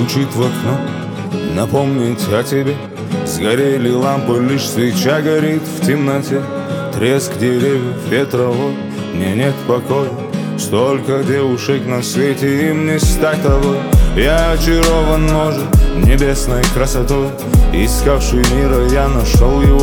стучит в окно, напомнить о тебе. Сгорели лампы, лишь свеча горит в темноте. Треск деревьев, ветровой, мне нет покоя. Столько девушек на свете, им не стать тобой. Я очарован, может, небесной красотой. Искавший мира, я нашел его.